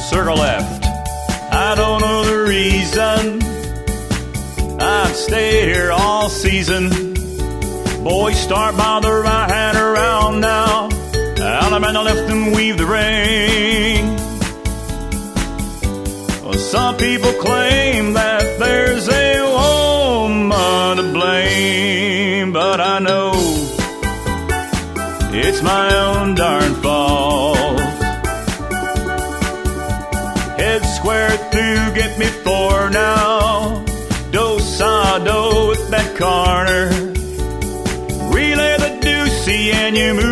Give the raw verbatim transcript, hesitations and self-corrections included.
circle left. I don't know the reason. I'd stay here all season. Boys, start by the right hand around now. Out on the left and weave the ring. Well, some people claim that there's a woman to blame, but I know it's my own darn fault. Head square through, get me four now. Do-sa-do with that corner. Relay the deucey and you move